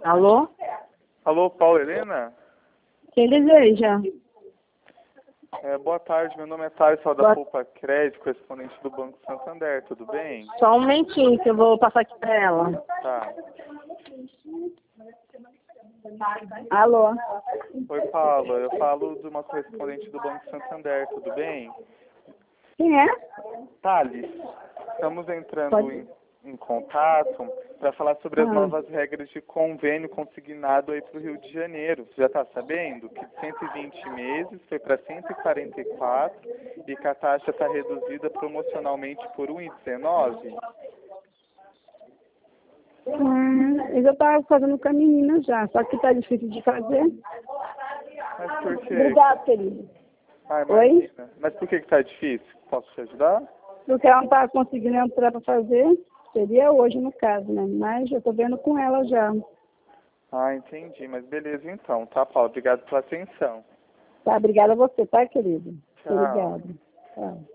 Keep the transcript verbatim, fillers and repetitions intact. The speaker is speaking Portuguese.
Alô? Alô, Paula Helena? Quem deseja? É, boa tarde, meu nome é Thales, sou da Boa... Poupa Crédito, correspondente do Banco Santander, tudo bem? Só um momentinho que eu vou passar aqui pra ela. Tá. Alô? Oi, Paula, eu falo de uma correspondente do Banco Santander, tudo bem? Quem é? Thales, estamos entrando Pode... em, em contato para falar sobre as Ah. novas regras de convênio consignado aí para o Rio de Janeiro. Você já está sabendo que de cento e vinte meses foi para cento e quarenta e quatro e que a taxa está reduzida promocionalmente por um vírgula dezenove? Hum, eu já estava fazendo com a menina já, só que tá difícil de fazer. Mas por quê? Obrigada, querido. Ah, Oi? imagina. Mas por que que tá difícil? Posso te ajudar? Porque ela não estava conseguindo entrar para fazer, seria hoje no caso, né? Mas eu tô vendo com ela já. Ah, entendi. Mas beleza então, tá, Paulo? Obrigado pela atenção. Tá, obrigada a você, tá, querido? Tchau. Obrigada. Tchau.